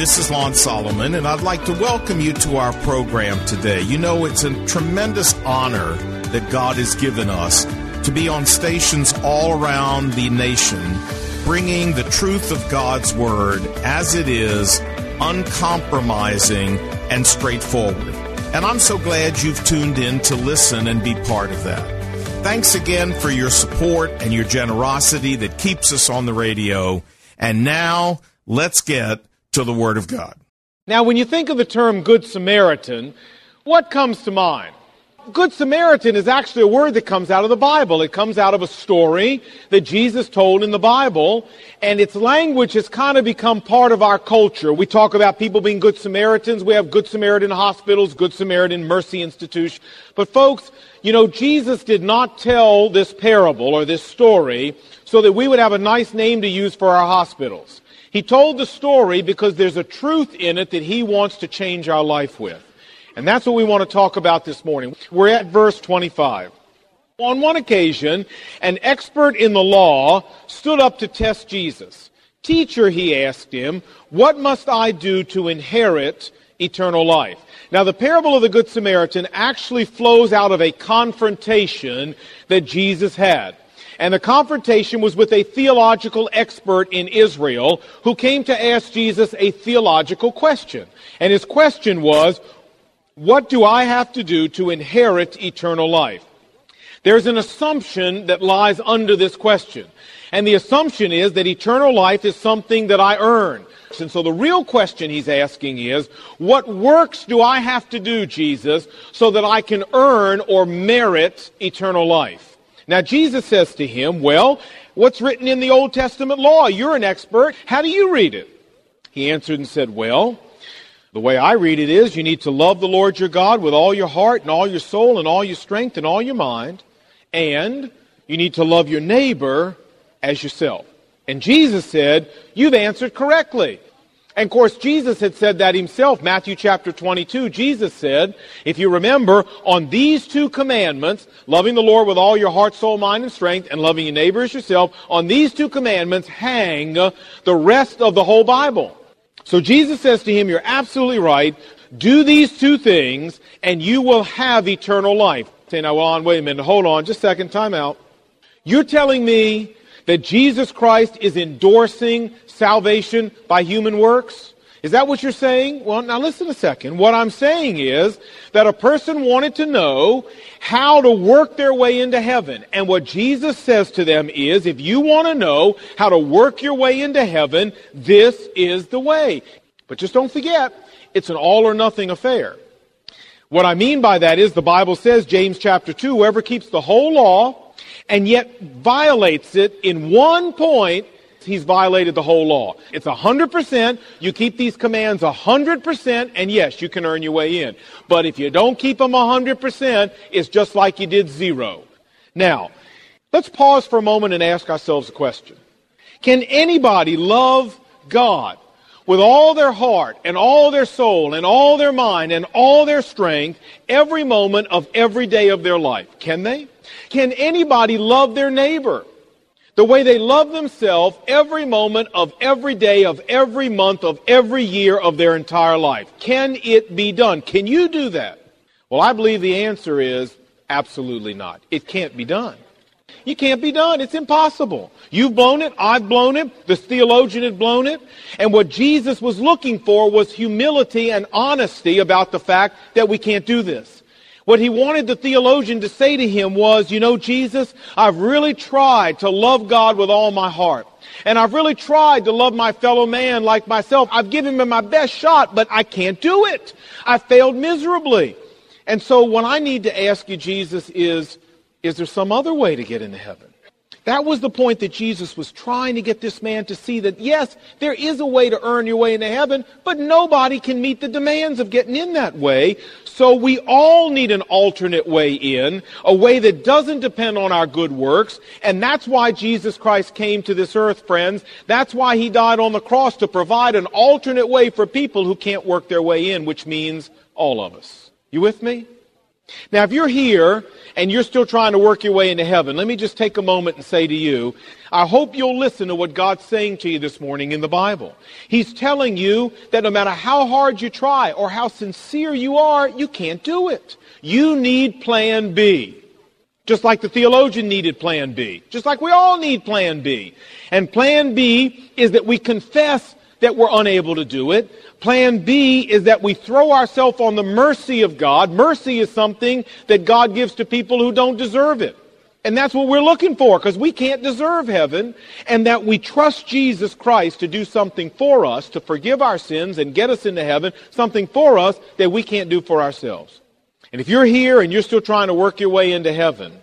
this is Lon Solomon, and I'd like to welcome you to our program today. You know, it's a tremendous honor that God has given us to be on stations all around the nation, bringing the truth of God's Word as it is, uncompromising and straightforward. And I'm so glad you've tuned in to listen and be part of that. Thanks again for your support and your generosity that keeps us on the radio. And now, let's get to the Word of God. Now, when you think of the term Good Samaritan, what comes to mind? Good Samaritan is actually a word that comes out of the Bible. It comes out of a story that Jesus told in the Bible, and its language has kind of become part of our culture. We talk about people being Good Samaritans. We have Good Samaritan hospitals, Good Samaritan Mercy Institution. But folks, you know, Jesus did not tell this parable or this story so that we would have a nice name to use for our hospitals. He told the story because there's a truth in it that he wants to change our life with. And that's what we want to talk about this morning. We're at verse 25. On one occasion, an expert in the law stood up to test Jesus. "Teacher," he asked him, "what must I do to inherit eternal life?" Now, the parable of the Good Samaritan actually flows out of a confrontation that Jesus had. And the confrontation was with a theological expert in Israel who came to ask Jesus a theological question. And his question was, what do I have to do to inherit eternal life? There's an assumption that lies under this question. And the assumption is that eternal life is something that I earn. And so the real question he's asking is, what works do I have to do, Jesus, so that I can earn or merit eternal life? Now, Jesus says to him, well, what's written in the Old Testament law? You're an expert. How do you read it? He answered and said, well, the way I read it is you need to love the Lord your God with all your heart and all your soul and all your strength and all your mind. And you need to love your neighbor as yourself. And Jesus said, you've answered correctly. And of course, Jesus had said that himself. Matthew chapter 22, Jesus said, if you remember, on these two commandments, loving the Lord with all your heart, soul, mind, and strength, and loving your neighbor as yourself, on these two commandments hang the rest of the whole Bible. So Jesus says to him, you're absolutely right. Do these two things, and you will have eternal life. Say, now, well, wait a minute. Hold on. Just a second. Time out. You're telling me that Jesus Christ is endorsing salvation by human works? Is that what you're saying? Well, now listen a second. What I'm saying is that a person wanted to know how to work their way into heaven. And what Jesus says to them is, if you want to know how to work your way into heaven, this is the way. But just don't forget, it's an all or nothing affair. What I mean by that is the Bible says, James chapter 2, whoever keeps the whole law and yet violates it in one point, he's violated the whole law. It's 100%. You keep these commands 100%, and yes, you can earn your way in. But if you don't keep them 100%, it's just like you did zero. Now, let's pause for a moment and ask ourselves a question. Can anybody love God with all their heart and all their soul and all their mind and all their strength every moment of every day of their life? Can they? Can anybody love their neighbor the way they love themselves every moment of every day of every month of every year of their entire life? Can it be done? Can you do that? Well, I believe the answer is absolutely not. It can't be done. You can't be done. It's impossible. You've blown it. I've blown it. This theologian had blown it. And what Jesus was looking for was humility and honesty about the fact that we can't do this. What he wanted the theologian to say to him was, you know, Jesus, I've really tried to love God with all my heart. And I've really tried to love my fellow man like myself. I've given him my best shot, but I can't do it. I failed miserably. And so what I need to ask you, Jesus, is there some other way to get into heaven? That was the point that Jesus was trying to get this man to see, that yes, there is a way to earn your way into heaven, but nobody can meet the demands of getting in that way. So we all need an alternate way in, a way that doesn't depend on our good works. And that's why Jesus Christ came to this earth, friends. That's why he died on the cross, to provide an alternate way for people who can't work their way in, which means all of us. You with me? Now, if you're here and you're still trying to work your way into heaven, let me just take a moment and say to you, I hope you'll listen to what God's saying to you this morning in the Bible. He's telling you that no matter how hard you try or how sincere you are, you can't do it. You need plan B. Just like the theologian needed plan B. Just like we all need plan B. And plan B is that we confess that we're unable to do it. Plan B is that we throw ourselves on the mercy of God. Mercy is something that God gives to people who don't deserve it. And that's what we're looking for, because we can't deserve heaven. And that we trust Jesus Christ to do something for us, to forgive our sins and get us into heaven, something for us that we can't do for ourselves. And if you're here and you're still trying to work your way into heaven,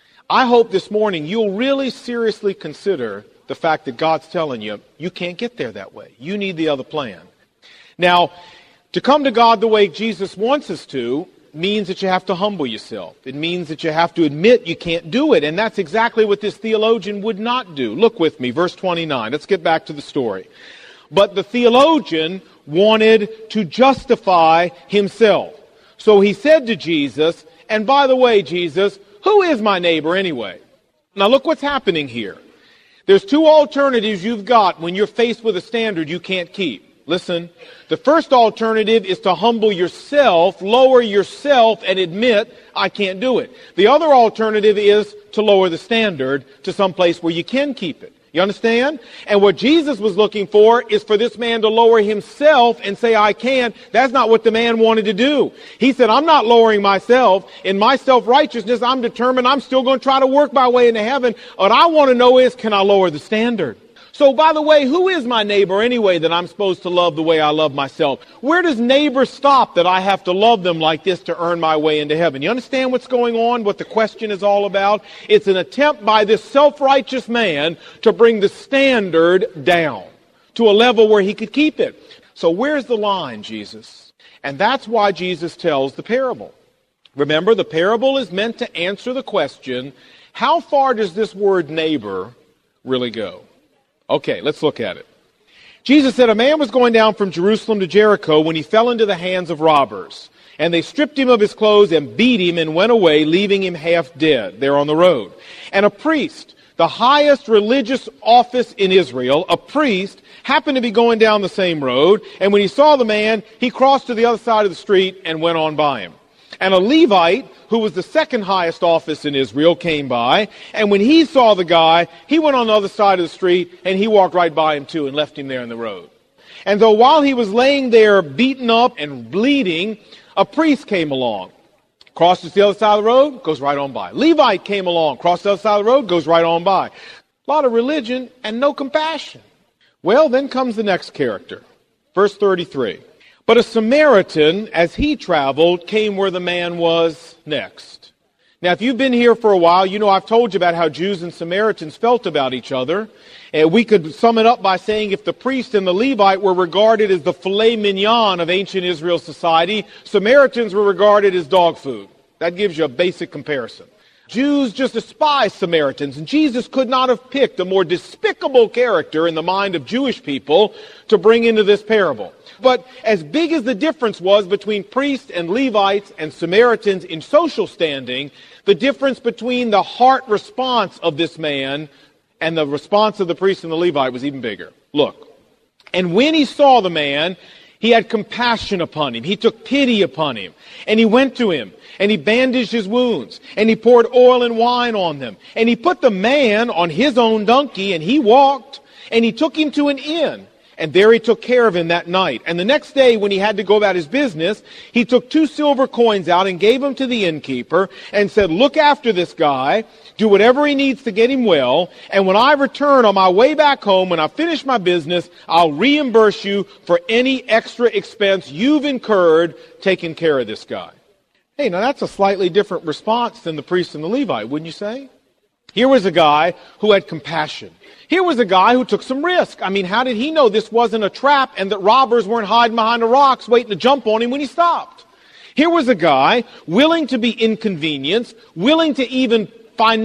I hope this morning you'll really seriously consider the fact that God's telling you, you can't get there that way. You need the other plan. Now, to come to God the way Jesus wants us to means that you have to humble yourself. It means that you have to admit you can't do it. And that's exactly what this theologian would not do. Look with me, verse 29. Let's get back to the story. But the theologian wanted to justify himself. So he said to Jesus, and by the way, Jesus, who is my neighbor anyway? Now look what's happening here. There's two alternatives you've got when you're faced with a standard you can't keep. Listen, the first alternative is to humble yourself, lower yourself, and admit, I can't do it. The other alternative is to lower the standard to some place where you can keep it. You understand? And what Jesus was looking for is for this man to lower himself and say, I can. That's not what the man wanted to do. He said, I'm not lowering myself. In my self-righteousness, I'm determined I'm still going to try to work my way into heaven. What I want to know is, can I lower the standard? So, by the way, who is my neighbor anyway that I'm supposed to love the way I love myself? Where does neighbor stop that I have to love them like this to earn my way into heaven? You understand what's going on, what the question is all about? It's an attempt by this self-righteous man to bring the standard down to a level where he could keep it. So where's the line, Jesus? And that's why Jesus tells the parable. Remember, the parable is meant to answer the question, how far does this word neighbor really go? Okay, let's look at it. Jesus said, a man was going down from Jerusalem to Jericho when he fell into the hands of robbers. And they stripped him of his clothes and beat him and went away, leaving him half dead there on the road. And a priest, the highest religious office in Israel, a priest, happened to be going down the same road. And when he saw the man, he crossed to the other side of the street and went on by him. And a Levite, who was the second highest office in Israel, came by. And when he saw the guy, he went on the other side of the street, and he walked right by him too and left him there in the road. And though while he was laying there beaten up and bleeding, a priest came along. Crosses the other side of the road, goes right on by. Levite came along, crosses the other side of the road, goes right on by. A lot of religion and no compassion. Well, then comes the next character. Verse 33. But a Samaritan, as he traveled, came where the man was next. Now, if you've been here for a while, you know I've told you about how Jews and Samaritans felt about each other. We could sum it up by saying if the priest and the Levite were regarded as the filet mignon of ancient Israel society, Samaritans were regarded as dog food. That gives you a basic comparison. Jews just despised Samaritans, and Jesus could not have picked a more despicable character in the mind of Jewish people to bring into this parable. But as big as the difference was between priests and Levites and Samaritans in social standing, the difference between the heart response of this man and the response of the priest and the Levite was even bigger. Look, and when he saw the man, he had compassion upon him. He took pity upon him. And he went to him, and he bandaged his wounds, and he poured oil and wine on them. And he put the man on his own donkey, and he walked, and he took him to an inn. And there he took care of him that night. And the next day, when he had to go about his business, he took 2 silver coins out and gave them to the innkeeper and said, look after this guy, do whatever he needs to get him well, and when I return on my way back home, when I finish my business, I'll reimburse you for any extra expense you've incurred taking care of this guy. Hey, now that's a slightly different response than the priest and the Levite, wouldn't you say? Here was a guy who had compassion. Here was a guy who took some risk. I mean, how did he know this wasn't a trap and that robbers weren't hiding behind the rocks waiting to jump on him when he stopped? Here was a guy willing to be inconvenienced, willing to even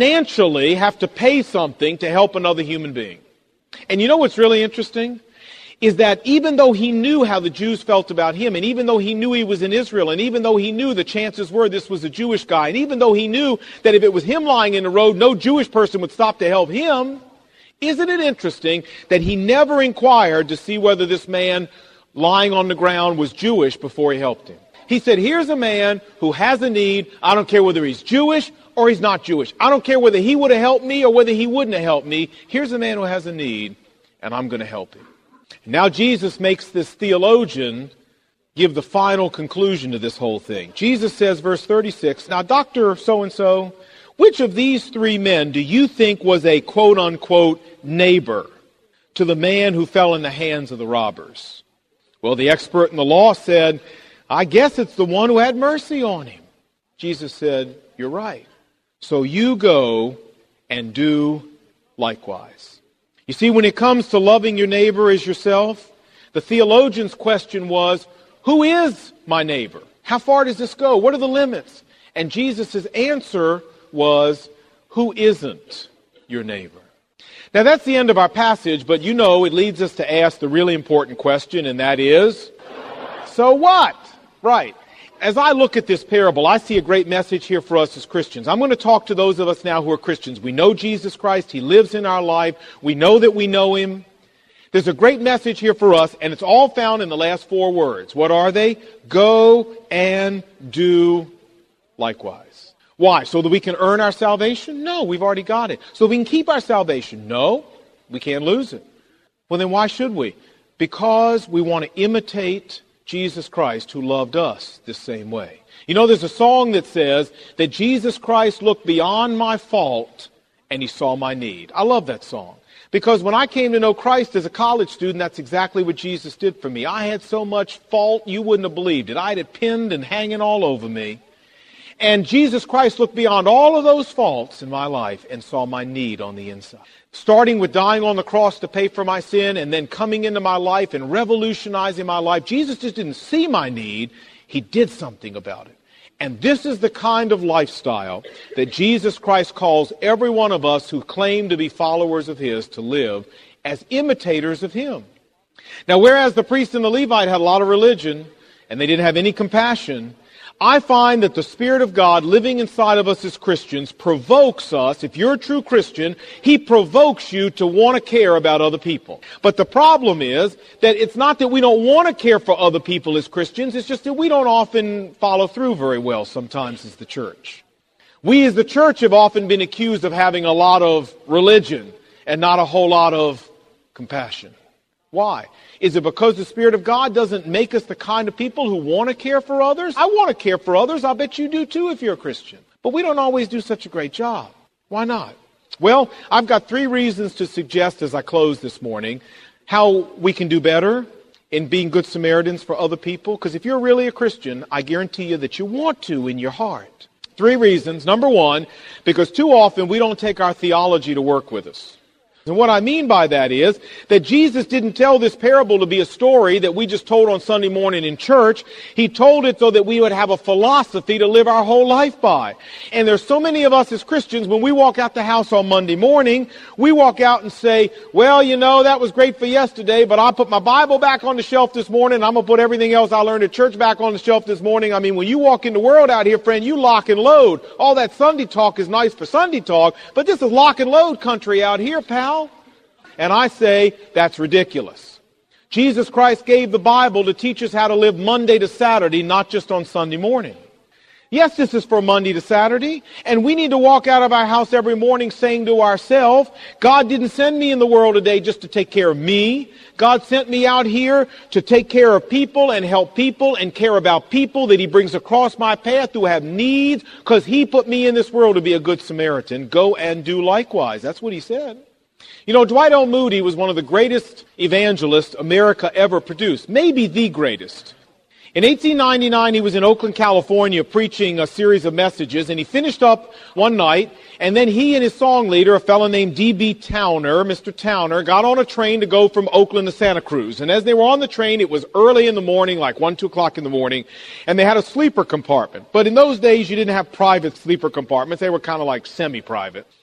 financially have to pay something to help another human being. And you know what's really interesting? is that even though he knew how the Jews felt about him, and even though he knew he was in Israel, and even though he knew the chances were this was a Jewish guy, and even though he knew that if it was him lying in the road, no Jewish person would stop to help him, isn't it interesting that he never inquired to see whether this man lying on the ground was Jewish before he helped him? He said, here's a man who has a need. I don't care whether he's Jewish or he's not Jewish. I don't care whether he would have helped me or whether he wouldn't have helped me. Here's a man who has a need, and I'm going to help him. Now Jesus makes this theologian give the final conclusion to this whole thing. Jesus says, verse 36, now, Dr. So-and-so, which of these three men do you think was a quote-unquote neighbor to the man who fell in the hands of the robbers? Well, the expert in the law said, I guess it's the one who had mercy on him. Jesus said, you're right. So you go and do likewise. You see, when it comes to loving your neighbor as yourself, the theologian's question was, who is my neighbor? How far does this go? What are the limits? And Jesus' answer was, who isn't your neighbor? Now that's the end of our passage, but you know it leads us to ask the really important question, and that is, so what? Right. As I look at this parable, I see a great message here for us as Christians. I'm going to talk to those of us now who are Christians. We know Jesus Christ. He lives in our life. We know that we know Him. There's a great message here for us, and it's all found in the last four words. What are they? Go and do likewise. Why? So that we can earn our salvation? No, we've already got it. So we can keep our salvation? No, we can't lose it. Well, then why should we? Because we want to imitate Jesus Christ, who loved us the same way. You know, there's a song that says that Jesus Christ looked beyond my fault and He saw my need. I love that song. Because when I came to know Christ as a college student, that's exactly what Jesus did for me. I had so much fault, you wouldn't have believed it. I had it pinned and hanging all over me. And Jesus Christ looked beyond all of those faults in my life and saw my need on the inside. Starting with dying on the cross to pay for my sin and then coming into my life and revolutionizing my life, Jesus just didn't see my need. He did something about it. And this is the kind of lifestyle that Jesus Christ calls every one of us who claim to be followers of His to live as imitators of Him. Now, whereas the priest and the Levite had a lot of religion and they didn't have any compassion, I find that the Spirit of God living inside of us as Christians provokes us. If you're a true Christian, He provokes you to want to care about other people. But the problem is that it's not that we don't want to care for other people as Christians, it's just that we don't often follow through very well sometimes as the church. We as the church have often been accused of having a lot of religion and not a whole lot of compassion. Why? Is it because the Spirit of God doesn't make us the kind of people who want to care for others? I want to care for others. I bet you do too if you're a Christian. But we don't always do such a great job. Why not? Well, I've got 3 reasons to suggest as I close this morning how we can do better in being good Samaritans for other people. Because if you're really a Christian, I guarantee you that you want to in your heart. 3 reasons. Number 1, because too often we don't take our theology to work with us. And what I mean by that is that Jesus didn't tell this parable to be a story that we just told on Sunday morning in church. He told it so that we would have a philosophy to live our whole life by. And there's so many of us as Christians, when we walk out the house on Monday morning, we walk out and say, well, you know, that was great for yesterday, but I put my Bible back on the shelf this morning. I'm going to put everything else I learned at church back on the shelf this morning. I mean, when you walk in the world out here, friend, you lock and load. All that Sunday talk is nice for Sunday talk, but this is lock and load country out here, pal. And I say that's ridiculous. Jesus Christ gave the Bible to teach us how to live Monday to Saturday, not just on Sunday morning. Yes, this is for Monday to Saturday, and we need to walk out of our house every morning saying to ourselves, God didn't send me in the world today just to take care of me. God sent me out here to take care of people and help people and care about people that He brings across my path who have needs, because He put me in this world to be a good Samaritan. Go and do likewise. That's what He said. You know, Dwight L. Moody was one of the greatest evangelists America ever produced, maybe the greatest. In 1899, he was in Oakland, California, preaching a series of messages, and he finished up one night, and then he and his song leader, a fellow named D.B. Towner, Mr. Towner, got on a train to go from Oakland to Santa Cruz. And as they were on the train, it was early in the morning, like 1, 2 o'clock in the morning, and they had a sleeper compartment. But in those days, you didn't have private sleeper compartments. They were kind of like semi-private.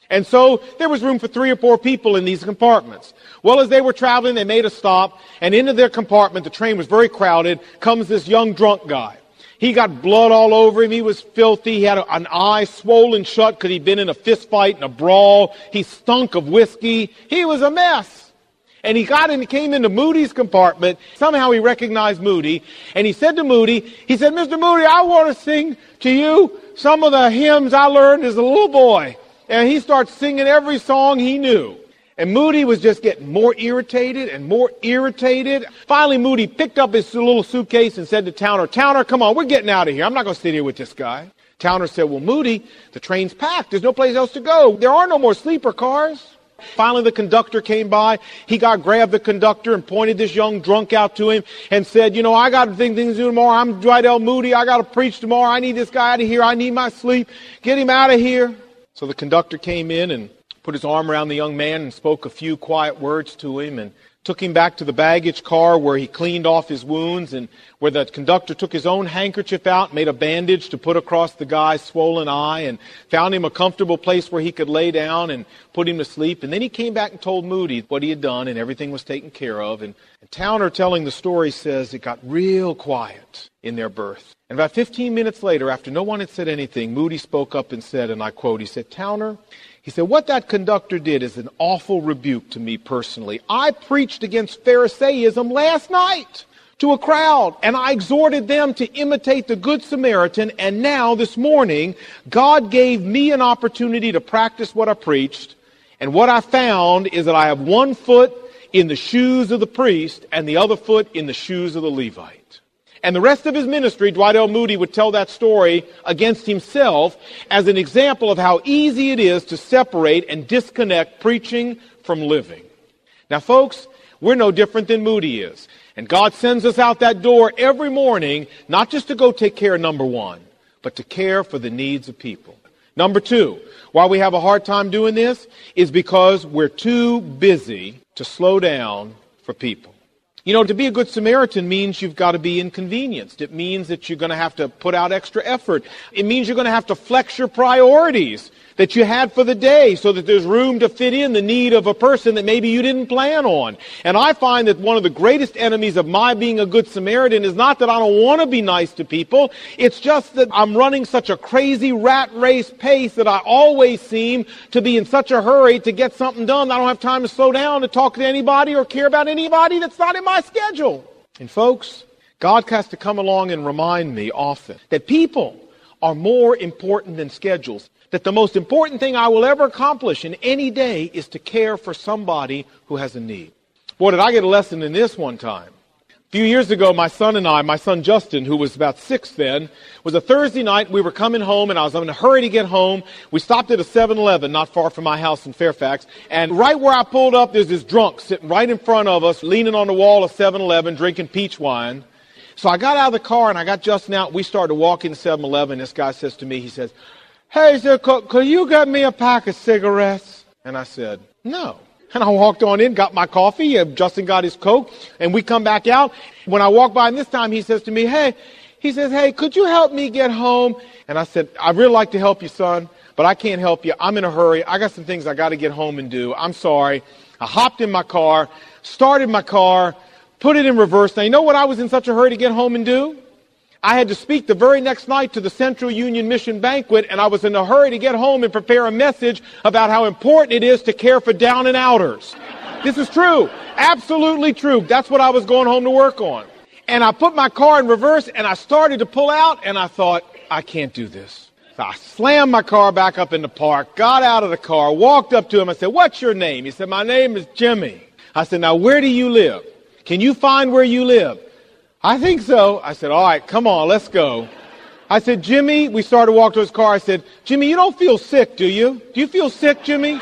And so there was room for 3 or 4 people in these compartments. Well, as they were traveling, they made a stop, and into their compartment, the train was very crowded, comes this young drunk guy. He got blood all over him. He was filthy. He had an eye swollen shut because he'd been in a fist fight and a brawl. He stunk of whiskey. He was a mess. And he came into Moody's compartment. Somehow he recognized Moody. And he said to Moody, he said, Mr. Moody, I want to sing to you some of the hymns I learned as a little boy. And he starts singing every song he knew. And Moody was just getting more irritated and more irritated. Finally, Moody picked up his little suitcase and said to Towner, Towner, come on, we're getting out of here. I'm not going to sit here with this guy. Towner said, well, Moody, the train's packed. There's no place else to go. There are no more sleeper cars. Finally, the conductor came by. He grabbed the conductor and pointed this young drunk out to him and said, you know, I got things to do tomorrow. I'm Dwight L. Moody. I got to preach tomorrow. I need this guy out of here. I need my sleep. Get him out of here. So the conductor came in and put his arm around the young man and spoke a few quiet words to him and took him back to the baggage car where he cleaned off his wounds and where the conductor took his own handkerchief out, made a bandage to put across the guy's swollen eye and found him a comfortable place where he could lay down and put him to sleep. And then he came back and told Moody what he had done and everything was taken care of. And Towner, telling the story, says it got real quiet in their berth. And about 15 minutes later, after no one had said anything, Moody spoke up and said, and I quote, he said, Towner, he said, what that conductor did is an awful rebuke to me personally. I preached against Pharisaism last night to a crowd, and I exhorted them to imitate the Good Samaritan, and now, this morning, God gave me an opportunity to practice what I preached, and what I found is that I have one foot in the shoes of the priest and the other foot in the shoes of the Levite. And the rest of his ministry, Dwight L. Moody would tell that story against himself as an example of how easy it is to separate and disconnect preaching from living. Now, folks, we're no different than Moody is. And God sends us out that door every morning, not just to go take care of number one, but to care for the needs of people. Number two, why we have a hard time doing this is because we're too busy to slow down for people. You know, to be a good Samaritan means you've got to be inconvenienced. It means that you're going to have to put out extra effort. It means you're going to have to flex your priorities that you had for the day so that there's room to fit in the need of a person that maybe you didn't plan on. And I find that one of the greatest enemies of my being a good Samaritan is not that I don't want to be nice to people. It's just that I'm running such a crazy rat race pace that I always seem to be in such a hurry to get something done. I don't have time to slow down to talk to anybody or care about anybody that's not in my schedule. And folks, God has to come along and remind me often that people are more important than schedules. That the most important thing I will ever accomplish in any day is to care for somebody who has a need. Boy, did I get a lesson in this one time. A few years ago, my son Justin, who was about 6 then, was a Thursday night. We were coming home, and I was in a hurry to get home. We stopped at a 7-Eleven not far from my house in Fairfax. And right where I pulled up, there's this drunk sitting right in front of us, leaning on the wall of 7-Eleven, drinking peach wine. So I got out of the car, and I got Justin out. We started to walk into 7-Eleven. This guy says to me, he says, hey, sir, could you get me a pack of cigarettes? And I said, no. And I walked on in, got my coffee, Justin got his Coke, and we come back out. When I walk by him this time, he says to me, hey, could you help me get home? And I said, I'd really like to help you, son, but I can't help you. I'm in a hurry. I got some things I got to get home and do. I'm sorry. I hopped in my car, started my car, put it in reverse. Now, you know what I was in such a hurry to get home and do? I had to speak the very next night to the Central Union Mission banquet, and I was in a hurry to get home and prepare a message about how important it is to care for down and outers. This is true. Absolutely true. That's what I was going home to work on. And I put my car in reverse, and I started to pull out, and I thought, I can't do this. So I slammed my car back up in the park, got out of the car, walked up to him. I said, what's your name? He said, my name is Jimmy. I said, now, where do you live? Can you find where you live? I think so. I said, all right, come on, let's go. I said, Jimmy, we started to walk to his car. I said, Jimmy, you don't feel sick, do you? Do you feel sick, Jimmy?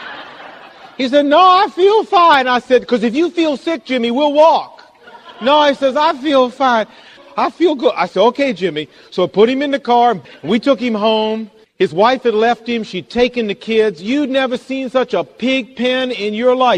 He said, no, I feel fine. I said, because if you feel sick, Jimmy, we'll walk. No, he says, I feel fine. I feel good. I said, okay, Jimmy. So I put him in the car, and we took him home. His wife had left him. She'd taken the kids. You'd never seen such a pig pen in your life.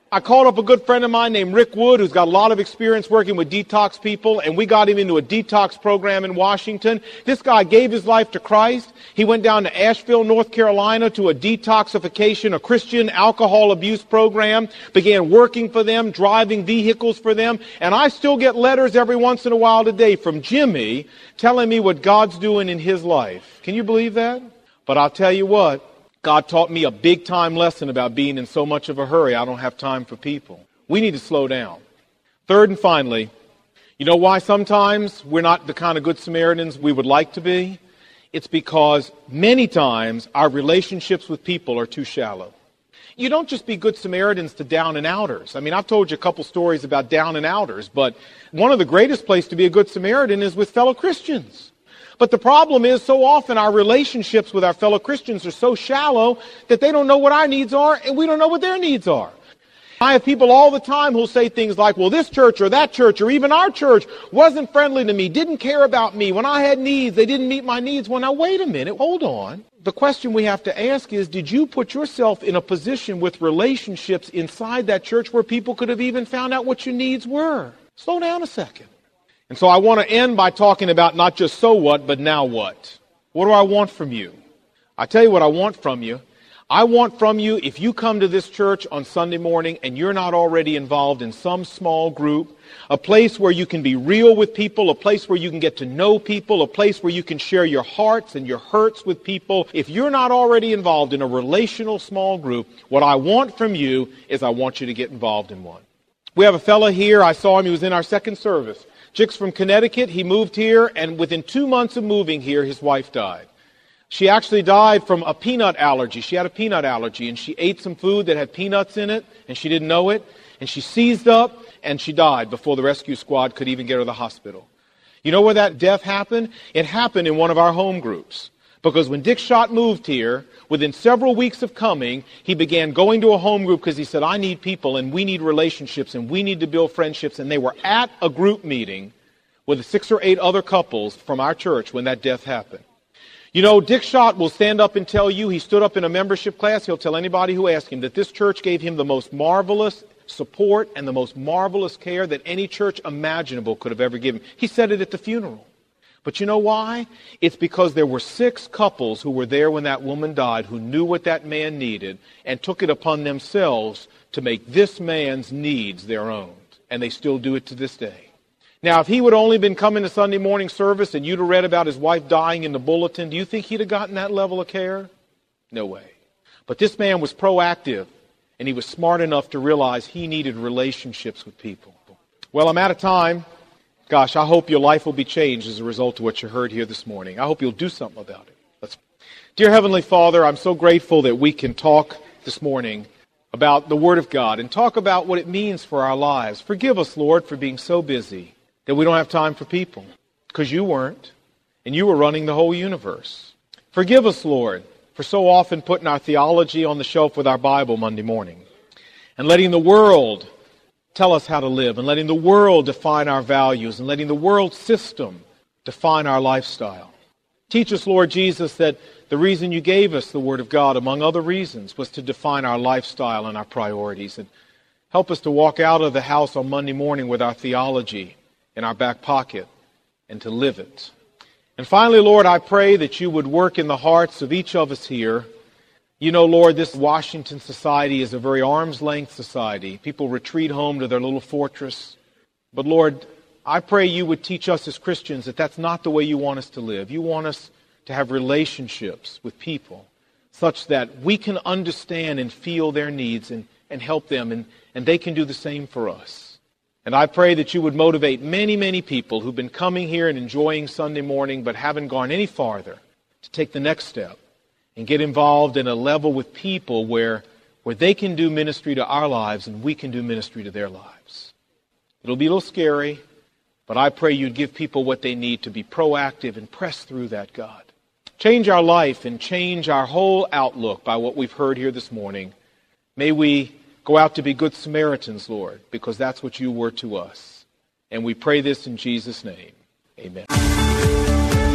I called up a good friend of mine named Rick Wood, who's got a lot of experience working with detox people, and we got him into a detox program in Washington. This guy gave his life to Christ. He went down to Asheville, North Carolina to a detoxification, a Christian alcohol abuse program, began working for them, driving vehicles for them, and I still get letters every once in a while today from Jimmy telling me what God's doing in his life. Can you believe that? But I'll tell you what, God taught me a big-time lesson about being in so much of a hurry. I don't have time for people. We need to slow down. Third and finally, you know why sometimes we're not the kind of good Samaritans we would like to be? It's because many times our relationships with people are too shallow. You don't just be good Samaritans to down and outers. I mean, I've told you a couple stories about down and outers, but one of the greatest places to be a good Samaritan is with fellow Christians. But the problem is so often our relationships with our fellow Christians are so shallow that they don't know what our needs are and we don't know what their needs are. I have people all the time who'll say things like, well, this church or that church or even our church wasn't friendly to me, didn't care about me. When I had needs, they didn't meet my needs. Well, now wait a minute, hold on. The question we have to ask is, did you put yourself in a position with relationships inside that church where people could have even found out what your needs were? Slow down a second. And so I want to end by talking about not just so what, but now what. What do I want from you? I tell you what I want from you. I want from you, if you come to this church on Sunday morning and you're not already involved in some small group, a place where you can be real with people, a place where you can get to know people, a place where you can share your hearts and your hurts with people. If you're not already involved in a relational small group, what I want from you is I want you to get involved in one. We have a fellow here, I saw him, he was in our second service. Chick's from Connecticut. He moved here, and within 2 months of moving here, his wife died. She actually died from a peanut allergy. She had a peanut allergy, and she ate some food that had peanuts in it, and she didn't know it, and she seized up, and she died before the rescue squad could even get her to the hospital. You know where that death happened? It happened in one of our home groups. Because when Dick Schott moved here, within several weeks of coming, he began going to a home group because he said, I need people and we need relationships and we need to build friendships. And they were at a group meeting with 6 or 8 other couples from our church when that death happened. You know, Dick Schott will stand up and tell you, he stood up in a membership class, he'll tell anybody who asks him that this church gave him the most marvelous support and the most marvelous care that any church imaginable could have ever given. He said it at the funeral. But you know why? It's because there were 6 couples who were there when that woman died who knew what that man needed and took it upon themselves to make this man's needs their own. And they still do it to this day. Now, if he would only been coming to Sunday morning service and you'd have read about his wife dying in the bulletin, do you think he'd have gotten that level of care? No way. But this man was proactive, and he was smart enough to realize he needed relationships with people. Well, I'm out of time. Gosh, I hope your life will be changed as a result of what you heard here this morning. I hope you'll do something about it. Dear Heavenly Father, I'm so grateful that we can talk this morning about the Word of God and talk about what it means for our lives. Forgive us, Lord, for being so busy that we don't have time for people, because you weren't, and you were running the whole universe. Forgive us, Lord, for so often putting our theology on the shelf with our Bible Monday morning and letting the world tell us how to live, and letting the world define our values, and letting the world system define our lifestyle. Teach us, Lord Jesus, that the reason you gave us the Word of God, among other reasons, was to define our lifestyle and our priorities. And help us to walk out of the house on Monday morning with our theology in our back pocket and to live it. And finally, Lord, I pray that you would work in the hearts of each of us here. You know, Lord, this Washington society is a very arm's-length society. People retreat home to their little fortress. But, Lord, I pray you would teach us as Christians that that's not the way you want us to live. You want us to have relationships with people such that we can understand and feel their needs and help them, and they can do the same for us. And I pray that you would motivate many, many people who've been coming here and enjoying Sunday morning but haven't gone any farther to take the next step and get involved in a level with people where they can do ministry to our lives and we can do ministry to their lives. It'll be a little scary, but I pray you'd give people what they need to be proactive and press through that, God. Change our life and change our whole outlook by what we've heard here this morning. May we go out to be good Samaritans, Lord, because that's what you were to us. And we pray this in Jesus' name. Amen.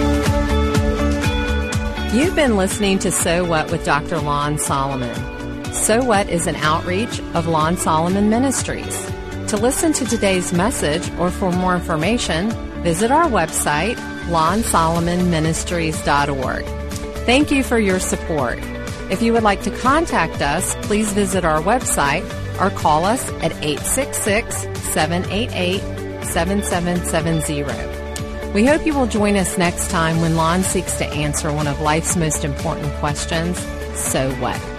You've been listening to So What with Dr. Lon Solomon. So What is an outreach of Lon Solomon Ministries. To listen to today's message or for more information, visit our website, lonsolomonministries.org. Thank you for your support. If you would like to contact us, please visit our website or call us at 866-788-7770. We hope you will join us next time when Lon seeks to answer one of life's most important questions, so what?